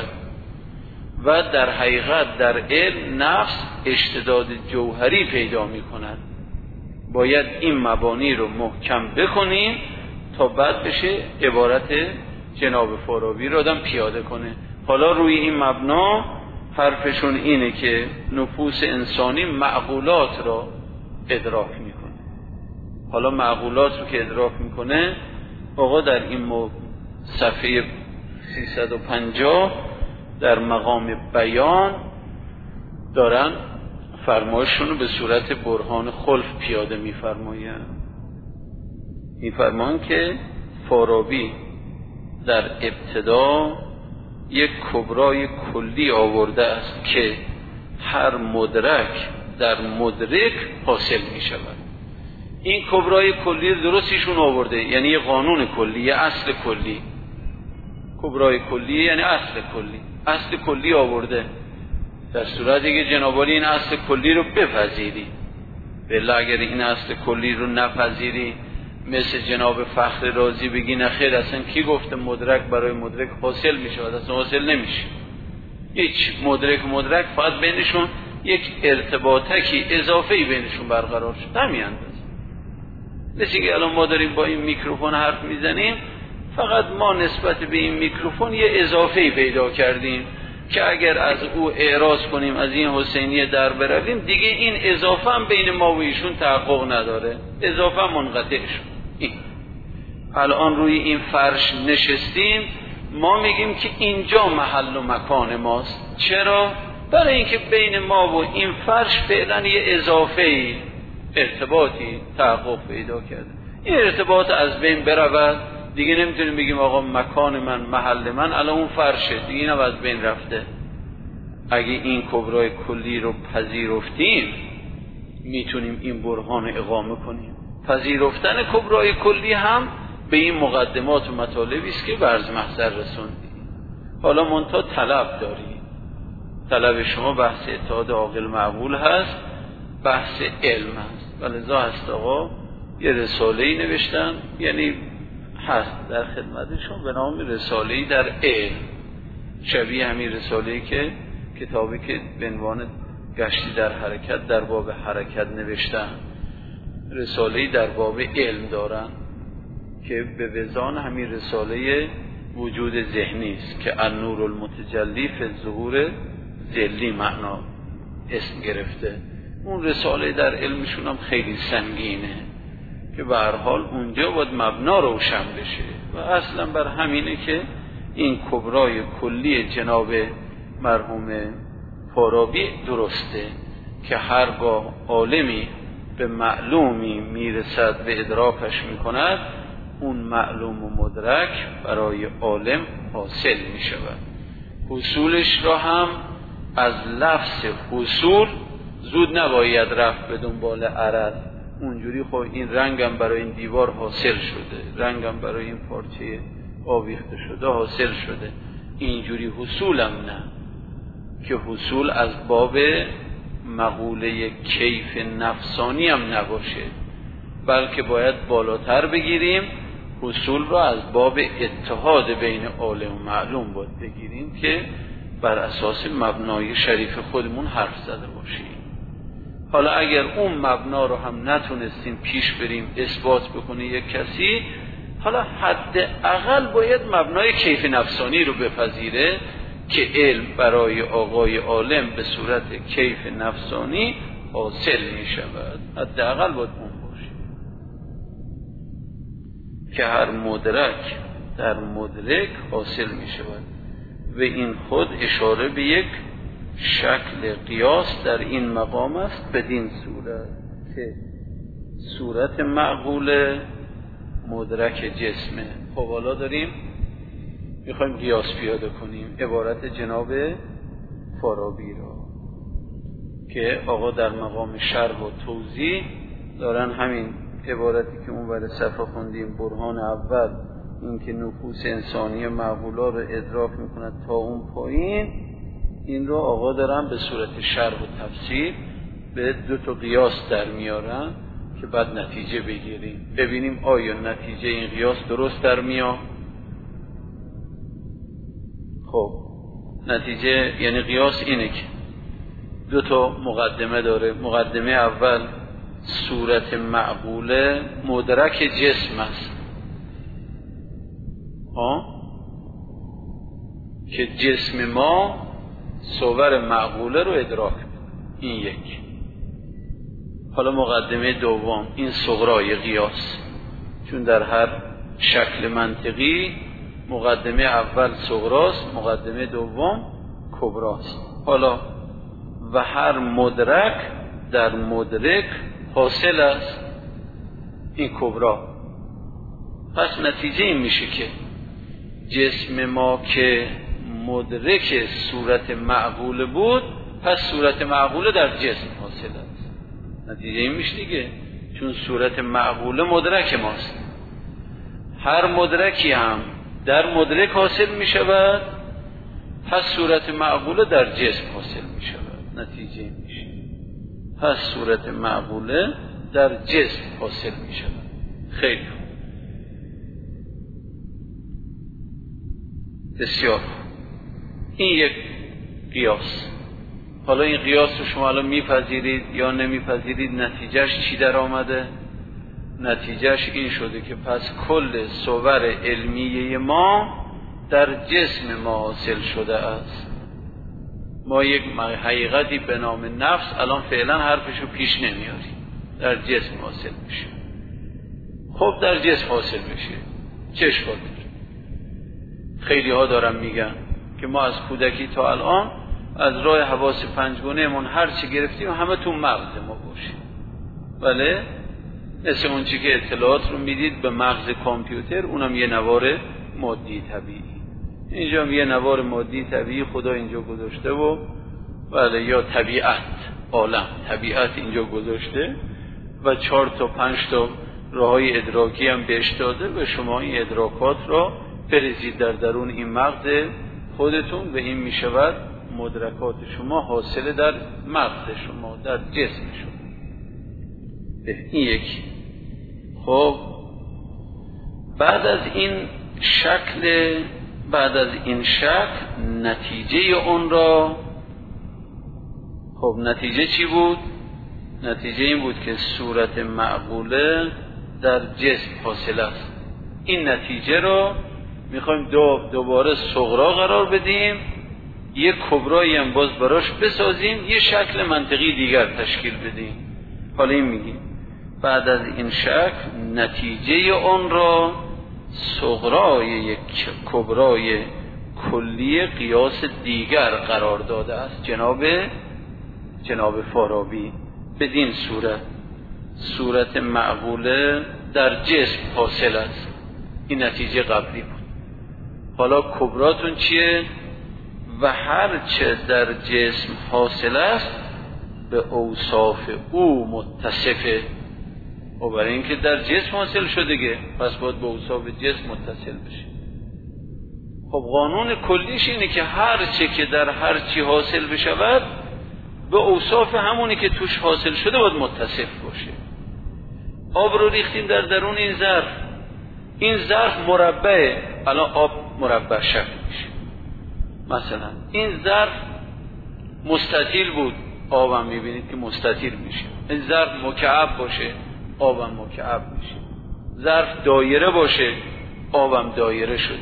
و در حقیقت در علم نفس اشتداد جوهری پیدا می کند. باید این مبانی رو محکم بکنیم تا بعد بشه عبارت جناب فارابی رو آدم پیاده کنه. حالا روی این مبنا حرفشون اینه که نفوس انسانی معقولات را ادراک میکنه. حالا معقولات رو که ادراک میکنه آقا در این صفحه سیصد و پنجاه در مقام بیان دارن فرمایشون رو به صورت برهان خلف پیاده میفرمایند. میفرمان که فارابی در ابتدا یک کبرای کلی آورده است که هر مدرک در مدرک حاصل می شود. این کبرای کلی درستیشون آورده، یعنی یه قانون کلی، یه اصل کلی. کبرای کلی یعنی اصل کلی، اصل کلی آورده. در صورتی که جناب عالی این اصل کلی رو بپذیری، بله اگر این اصل کلی رو نپذیری مثل جناب فخر رازی بگی نخیر اصلا کی گفته مدرک برای مدرک حاصل می شود؟ اصلا حاصل نمیشه. هیچ مدرک مدرک فقط بینشون یک ارتباطکی اضافه‌ای بینشون برقرار شد، همین اندازه. مثل که الان ما داریم با این میکروفون حرف میزنیم، فقط ما نسبت به این میکروفون یه اضافه‌ای پیدا کردیم که اگر از او اعراض کنیم، از این حسینیه در برویم، دیگه این اضافه هم بین ما و ایشون تحقق نداره، اضافه منقطع شد. این الان روی این فرش نشستیم، ما میگیم که اینجا محل و مکان ماست. چرا؟ برای اینکه بین ما و این فرش فعلا یه اضافه ارتباطی تحقق پیدا کرده. این ارتباط از بین برود، دیگه نمیتونیم بگیم آقا مکان من، محل من الان اون فرشه، دیگه اینم از بین رفته. اگه این کبرای کلی رو پذیرفتیم میتونیم این برهان اقامه کنیم. پذیرفتن کبرای کلی هم به این مقدمات و مطالبی است که برز محضر رسوندیم. حالا منتها طلب داریم. طلب شما بحث اتحاد عاقل معقول هست، بحث علم هست. ولذا هست آقا یه رساله‌ای نوشتن، یعنی هست در خدمتشون به نام رساله‌ای در علم، شبیه همین رساله‌ای که کتابی که به عنوان گشتی در حرکت در باب حرکت نوشتن، رساله‌ای در باب علم دارن که به وزان همین رساله وجود ذهنی است که النور المتجلی فی الظهور ذلی معنا اسم گرفته. اون رساله در علمشون هم خیلی سنگینه که به هر حال اونجا باید مبنا روشن بشه و اصلا بر همینه که این کبرای کلی جناب مرحوم فارابی درسته که هرگاه عالمی به معلومی میرسد و ادراکش میکند، اون معلوم و مدرک برای عالم حاصل میشود. حصولش را هم از لفظ حصول زود نباید رفت به دنبال عرض. اونجوری خب این رنگم برای این دیوار حاصل شده، رنگم برای این پارچه آویخته شده حاصل شده، اینجوری حصولم نه، که حصول از باب مقوله کیف نفسانی هم نباشه، بلکه باید بالاتر بگیریم، حصول را از باب اتحاد بین عالم و معلوم باید بگیریم که بر اساس مبنای شریف خودمون حرف زده باشیم. حالا اگر اون مبنا رو هم نتونستیم پیش بریم اثبات بکنه یک کسی، حالا حداقل باید مبنای کیف نفسانی رو بپذیره که علم برای آقای عالم به صورت کیف نفسانی حاصل می شود. حداقل باید اون باشه که هر مدرک در مدرک حاصل می شود و این خود اشاره به یک شکل قیاس در این مقام است، بدین صورت که صورت معقول مدرک جسمه. خب حالا داریم میخوایم قیاس پیاده کنیم عبارت جناب فارابی را که آقا در مقام شرح و توضیح دارن همین عبارتی که اون ور صفحه خوندیم، برهان اول این که نفوس انسانی معقولا رو ادراک میکند تا اون پایین، این رو آقا دارن به صورت شرح و تفسیر به دو تا قیاس در میارن که بعد نتیجه بگیریم، ببینیم آیا نتیجه این قیاس درست در میاد. خب نتیجه یعنی قیاس اینه که دو تا مقدمه داره. مقدمه اول صورت معقوله مدرک جسم است، ها که جسم ما صور معقوله رو ادراک کنه. این یک. حالا مقدمه دوم این صغرای قیاس، چون در هر شکل منطقی مقدمه اول صغراست، مقدمه دوم کبراست. حالا و هر مدرک در مدرک حاصل است این کبرا. پس نتیجه این میشه که جسم ما که مدرک صورت معقوله بود، پس صورت معقوله در جسم حاصل است. نتیجه این میشه دیگه، چون صورت معقوله مدرک ماست. هر مدرکی هم در مدرک حاصل می شود، پس صورت معقوله در جسم حاصل می شود. نتیجه این میشه پس صورت معقوله در جسم حاصل می شود. خیلی بسیار. این یک قیاس. حالا این قیاس رو شما الان میپذیرید یا نمیپذیرید، نتیجهش چی در آمده؟ نتیجهش این شده که پس کل صور علمیه ما در جسم ما حاصل شده است. ما یک حقیقتی به نام نفس الان فعلا حرفشو پیش نمیاریم، در جسم حاصل میشه. خب در جسم حاصل میشه چه اشکال داره؟ خیلی ها دارن میگن که ما از کودکی تا الان از راه حواس پنجگانه من هر چی گرفتیم همه تو مغز ما باشه. بله، مثل اون چی که اطلاعات رو میدید به مغز کامپیوتر، اونم یه نوار مادی طبیعی. اینجا هم یه نوار مادی طبیعی خدا اینجا گذاشته و بله، یا طبیعت، عالم طبیعت اینجا گذاشته و چهار تا پنج تا راههای ادراکی هم بهش داده و شما این ادراکات را بریزید در درون این مغز خودتون و این میشود مدرکات شما حاصل در مغز شما، در جسم شما. این یکی. خب بعد از این شکل بعد از این شکل نتیجه اون را، خب نتیجه چی بود؟ نتیجه این بود که صورت معقوله در جسم حاصل است. این نتیجه را میخوایم دو دوباره صغرا قرار بدیم، یک کبرایی هم باز براش بسازیم، یه شکل منطقی دیگر تشکیل بدیم. حالا این میگیم بعد از این شکل نتیجه اون را صغرای یک کبرای کلی قیاس دیگر قرار داده است جناب جناب فارابی. بدین صورت صورت معقوله در جسم حاصل است. این نتیجه قبلی بود. حالا کبراتون چیه؟ و هر چه در جسم حاصل است به اوصاف او متصفه. و برای اینکه در جسم حاصل شدهگه پس باید به اوصاف جسم متصل بشه. خب قانون کلیش اینه که هر چه که در هر چی حاصل بشود به اوصاف همونی که توش حاصل شده باید متصف باشه. آب رو ریختیم در درون این ظرف، این ظرف مربعه، الان آب مربع شکل میشه. مثلا این ظرف مستطیل بود، آبم میبینید که مستطیل میشه. این ظرف مکعب باشه، آبم مکعب میشه. ظرف دایره باشه، آبم دایره شده.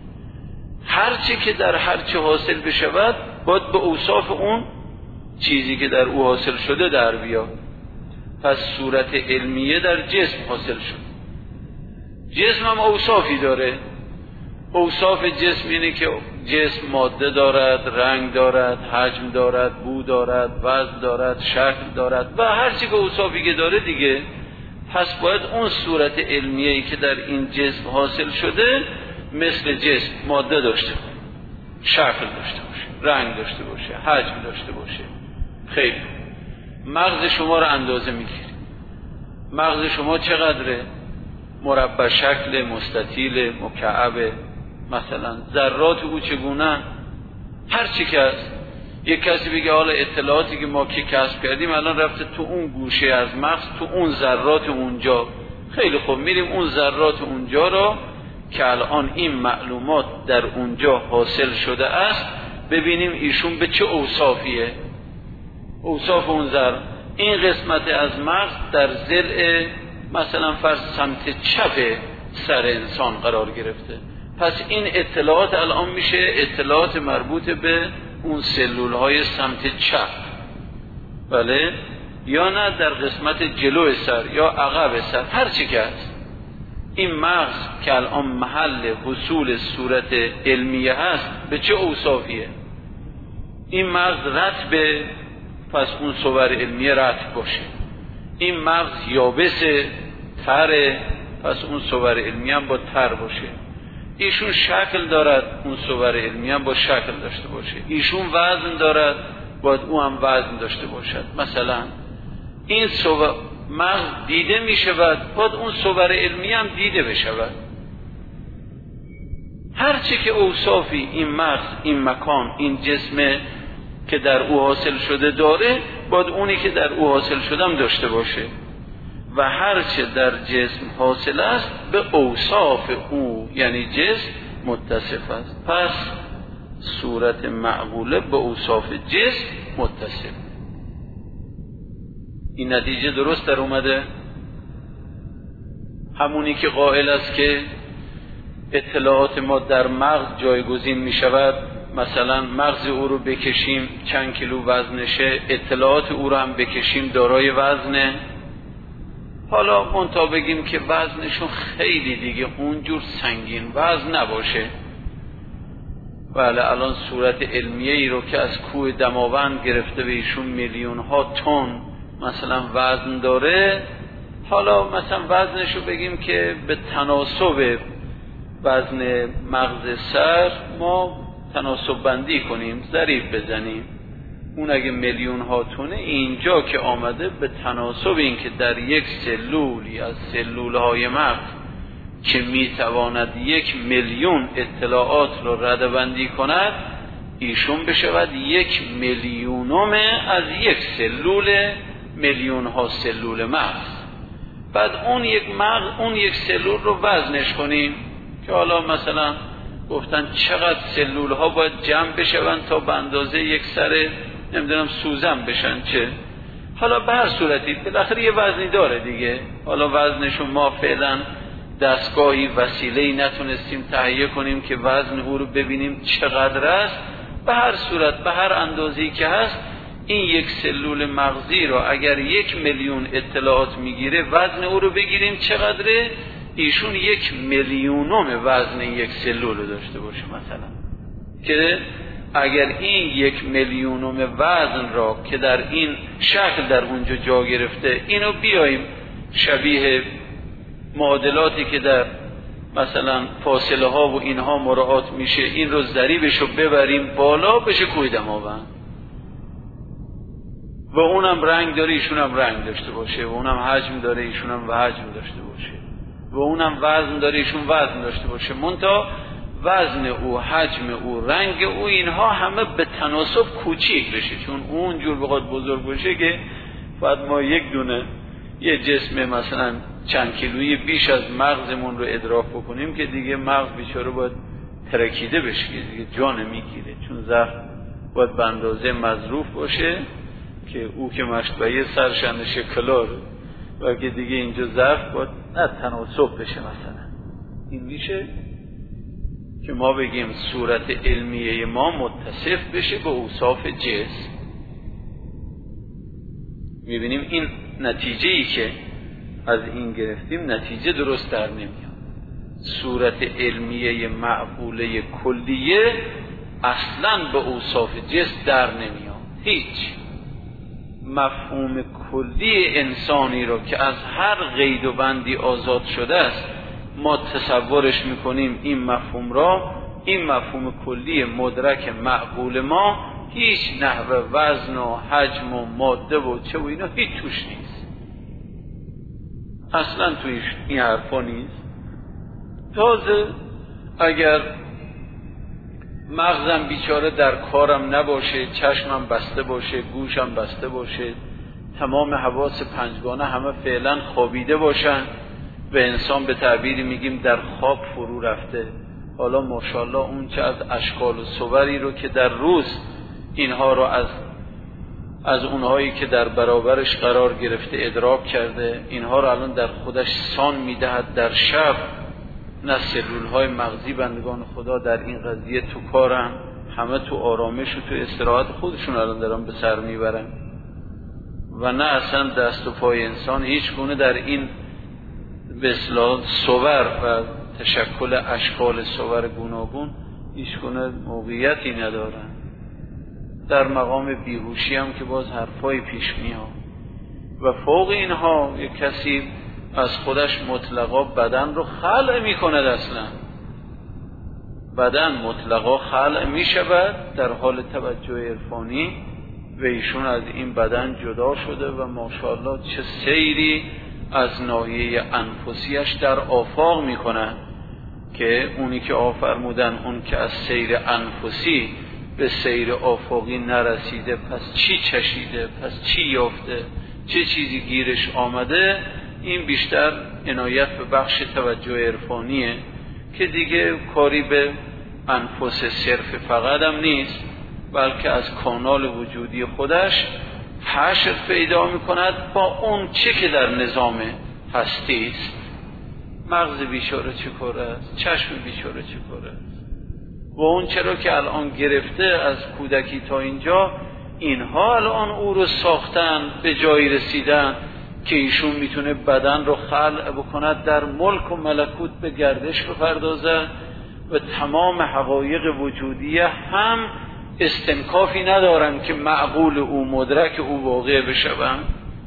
هرچی که در هرچی حاصل بشود باید به اوصاف اون چیزی که در او حاصل شده در بیاد. پس صورت علمیه در جسم حاصل شد. جسم هم اوصافی داره. اوصاف جسم اینه که جسم ماده دارد، رنگ دارد، حجم دارد، بو دارد، وزن دارد، شکل دارد و هر چی که اوصافی که داره دیگه. پس باید اون صورت علمیه‌ای که در این جسم حاصل شده مثل جسم ماده داشته باشه، شکل داشته باشه، رنگ داشته باشه، حجم داشته باشه. خیلی مغز شما رو اندازه میگیری. مغز شما چقدره؟ مربع شکل، مستطیل، مکعب. مثلا ذرات او چگونه؟ هر چی که هست. یک کسی بگه حالا اطلاعاتی که ما که کسب کردیم الان رفته تو اون گوشه از مغز، تو اون ذرات اونجا. خیلی خوب، میریم اون ذرات اونجا را که الان این معلومات در اونجا حاصل شده است ببینیم ایشون به چه اوصافیه. اوصاف اون ذر، این قسمت از مغز در ضلع مثلا فرض سمت چپ سر انسان قرار گرفته، پس این اطلاعات الان میشه اطلاعات مربوط به اون سلول های سمت چپ، بله، یا نه در قسمت جلو سر یا عقب سر، هر چی که هست. این مغز که الان محل حصول صورت علمیه هست به چه اوصافیه؟ این مغز رطبه، پس اون صور علمیه رطب باشه. این مغز یابسه، تره، پس اون صور علمیه هم با تر باشه. ایشون شکل دارد، اون صور علمیه هم با شکل داشته باشه. ایشون وزن دارد، باید او هم وزن داشته باشد. مثلا این صور مغز دیده می شود، باید اون صور علمی هم دیده بشود. هرچی که اوصافی این مغز، این مکان، این جسم که در او حاصل شده داره، باید اونی که در او حاصل شده هم داشته باشه. و هرچه در جسم حاصل است به اوصاف او یعنی جسم متصف است. پس صورت معقوله به اوصاف جسم متصف. این نتیجه درست در اومده؟ همونی که قائل است که اطلاعات ما در مغز جایگزین می شود، مثلا مغز او رو بکشیم چند کیلو وزنشه، اطلاعات او رو هم بکشیم دارای وزنه. حالا منتها بگیم که وزنشون خیلی دیگه اونجور سنگین وزن نباشه. بله، الان صورت علمیه ای رو که از کوه دماوند گرفته به ایشون میلیون ها تن مثلا وزن داره، حالا مثلا وزنش رو بگیم که به تناسب وزن مغز سر ما تناسب بندی کنیم، ضریب بزنیم. اون اگه میلیون ها تونه، اینجا که آمده به تناسب این که در یک سلولی از سلول های مغز که میتواند یک میلیون اطلاعات رو ردبندی کند، ایشون بشود یک میلیونم از یک سلول میلیون ها سلول مغز. بعد اون یک مغز، اون یک سلول رو وزنش کنیم که حالا مثلا گفتن چقدر سلول ها باید جمع بشون تا به اندازه یک سر نمیدونم سوزن بشن چه. حالا به هر صورتی بالاخره یه وزنی داره دیگه. حالا وزنشو ما فعلا دستگاهی وسیله‌ای نتونستیم تهیه کنیم که وزن او رو ببینیم چقدر است. به هر صورت به هر اندازه‌ای که هست، این یک سلول مغزی رو اگر یک میلیون اطلاعات میگیره، وزن او رو بگیریم چقدره، ایشون یک میلیونم وزن یک سلول رو داشته باشه مثلا، که اگر این یک میلیونم وزن را که در این شکل در اونجا جا گرفته، اینو بیاییم شبیه معادلاتی که در مثلا فاصله ها و اینها مراعات میشه، این رو ضریبش رو ببریم بالا بشه کوه دماوند. و اونم رنگ داره، ایشون هم رنگ داشته باشه، و اونم حجم داره، ایشون هم حجم داشته باشه، و اونم وزن داره، ایشون وزن داشته باشه. منتها وزن او، حجم او، رنگ او، اینها همه به تناسب کوچیک بشه، چون اون جور بخواد بزرگ باشه که باید ما یک دونه یه جسم مثلا چند کیلویی بیش از مغزمون رو ادراک بکنیم که دیگه مغز بیچاره باید ترکیده بشه، دیگه جا نمیگیره، چون زخم باید به اندازه مظروف باشه که او که مشبهه سرشنش کلار و که دیگه اینجا ظرف باید نه تناسب بشه. مثلا این میشه که ما بگیم صورت علمیه ما متصف بشه به اوصاف جسم. میبینیم این نتیجه ای که از این گرفتیم نتیجه درست در نمیاد. صورت علمیه معقوله کلیه اصلا به اوصاف جسم در نمیاد. هیچ مفهوم کلی انسانی رو که از هر قید و بندی آزاد شده است ما تصورش میکنیم، این مفهوم را، این مفهوم کلی مدرک معقول ما، هیچ نحوه وزن و حجم و ماده و چه و اینا هیچ توش نیست، اصلا توش این حرفا نیست. تازه اگر مغزم بیچاره در کارم نباشه، چشمم بسته باشه، گوشم بسته باشه، تمام حواس پنجگانه همه فعلا خوابیده باشن و انسان به تعبیری میگیم در خواب فرو رفته. حالا ماشاءالله اون چه از اشکال و صوری رو که در روز اینها رو از از اونهایی که در برابرش قرار گرفته ادراک کرده، اینها رو الان در خودش سان میدهد در شب. نه سلولهای مغزی بندگان خدا در این قضیه تو کارن، همه تو آرامش و تو استراحت خودشون الان دارن به سر میبرن و نه اصلا دست و پای انسان هیچ گونه در این به اصطلاح صور و تشکل اشکال صور گوناگون هیچ گونه موقعیتی ندارن. در مقام بیهوشی هم که باز حرفای پیش میاد و فوق اینها یک کسی از خودش مطلقا بدن رو خلع می کند. اصلا بدن مطلقا خلع می شود در حال توجه عرفانی و ایشون از این بدن جدا شده و ماشاءالله چه سیری از ناحیه انفسیش در آفاق می کند که اونی که آفرمودن اون که از سیر انفسی به سیر آفاقی نرسیده پس چی چشیده، پس چی یافته، چه چیزی گیرش آمده. این بیشتر عنایت به بخش توجه عرفانیه که دیگه کاری به انفس صرف فقط هم نیست، بلکه از کانال وجودی خودش حشر پیدا می کند با اون چه که در نظام هستی است. مغز بیچاره چه کاره است، چشم بیچاره چه کاره است و اون چرا که الان گرفته از کودکی تا اینجا، اینها الان او رو ساختن به جایی رسیدن که ایشون میتونه بدن رو خلع بکند، در ملک و ملکوت به گردش بپردازه و تمام حقایق وجودی هم استنکافی ندارن که معقول او مدرک او واقع بشون.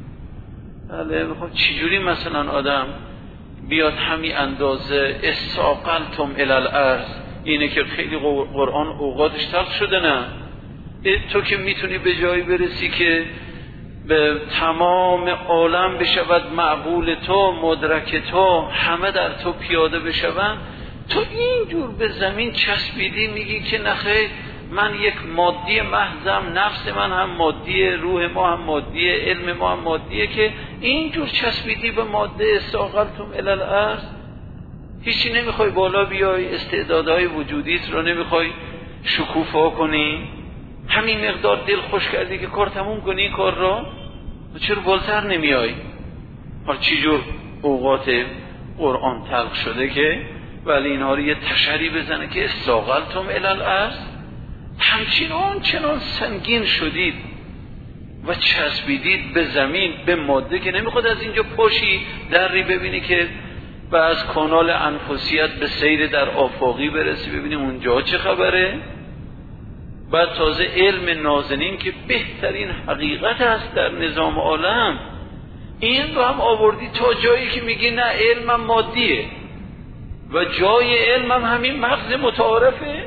بله میخوام چجوری مثلا آدم بیاد همین اندازه استاقلتم الی الارض، اینه که خیلی قرآن اوقاتش تلخ شده. نه تو که میتونی به جایی برسی که به تمام عالم بشود معقول تو، مدرک تو، همه در تو پیاده بشون، تو اینجور به زمین چسبیدی میگی که نخیر من یک مادی محضم، نفس من هم مادی، روح ما هم مادی، علم ما هم مادیه، که اینجور چسبیدی به ماده استاقلتم الی الارض. هیچی نمیخوای بالا بیای، استعدادهای وجودیت رو نمیخوای شکوفا کنی، همین مقدار دل خوش کردی که کار تموم کنی این کار را، چرا بالاتر نمیای؟ حالا چی جور اوقات قرآن تلخ شده که ولی اینها رو یه تشری بزنه که استاقلتم الی الارض، همچنان چنان سنگین شدید و چسبیدید به زمین، به ماده که نمیخواد از اینجا پاشی دری ببینی که و از کانال انفسیت به سیر در آفاقی برسی ببینی اونجا چه خبره. بعد تازه علم نازنین که بهترین حقیقت هست در نظام عالم، این رو هم آوردی تا جایی که میگی نه علمم مادیه و جای علمم همین مغز متعارفه.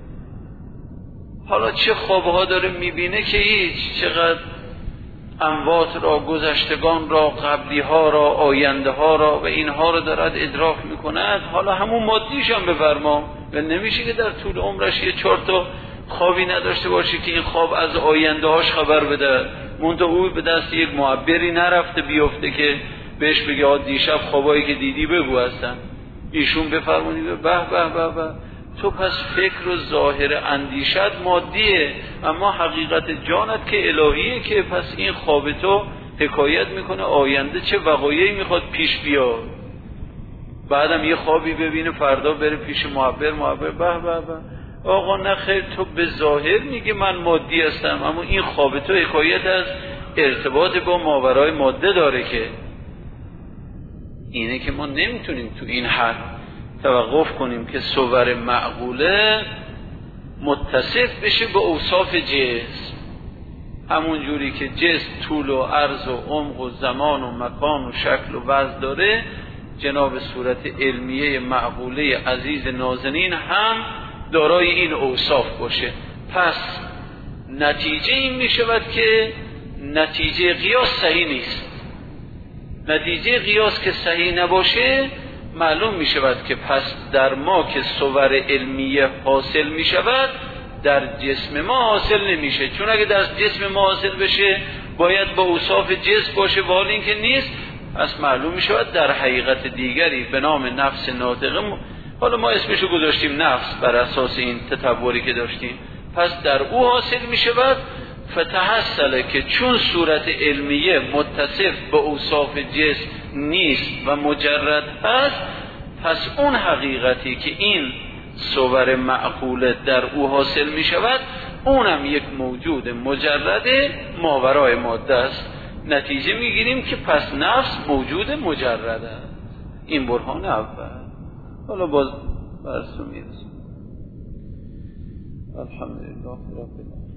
حالا چه خوابها داره میبینه که هیچ، چقدر اموات را، گذشتگان را، قبلی ها را، آینده ها را و اینها را دارد ادراک میکند. حالا همون مادیش هم بفرما و نمیشه که در طول عمرش یه چهار تا خوابی نداشته باشه که این خواب از آینده هاش خبر بده، منتها او به دست یک معبری نرفته بیفته که بهش بگه آ دیشب خوابایی که دیدی بگو هستن، ایشون بفرمونی به به به به به تو پس فکر و ظاهر اندیشت مادیه، اما حقیقت جانت که الهیه، که پس این خواب تو حکایت میکنه آینده چه وقایعی میخواد پیش بیاد. بعدم یه خوابی ببینه فردا بره پیش معبر، معبر به به به آقا نه خیر، تو به ظاهر میگه من مادی هستم، اما این خواب تو حکایت از ارتباط با ماورای ماده داره. که اینه که ما نمیتونیم تو این حد توقف کنیم که صور معقوله متصف بشه به اوصاف جسم، همون جوری که جسم طول و عرض و عمق و زمان و مکان و شکل و وزن داره، جناب صورت علمیه معقوله عزیز نازنین هم دارای این اوصاف باشه. پس نتیجه این می شود که نتیجه قیاس صحیح نیست. نتیجه قیاس که صحیح نباشه معلوم می شود که پس در ما که صور علمیه حاصل می شود در جسم ما حاصل نمیشه، چون اگه در جسم ما حاصل بشه باید با اوصاف جسم باشه، و حال این که نیست، پس معلوم می شود در حقیقت دیگری به نام نفس ناطقه، حالا ما اسمشو گذاشتیم نفس بر اساس این تطوری که داشتیم، پس در او حاصل می شود. فتحصل که چون صورت علمیه متصف به اوصاف جسم نیست و مجرد هست، پس اون حقیقتی که این صور معقوله در او حاصل می شود اونم یک موجود مجرد ماورای ماده است. نتیجه می گیریم که پس نفس موجود مجرد است. این برهان اول. حالا باز برسو می رسیم. الحمدلله رب العالمین.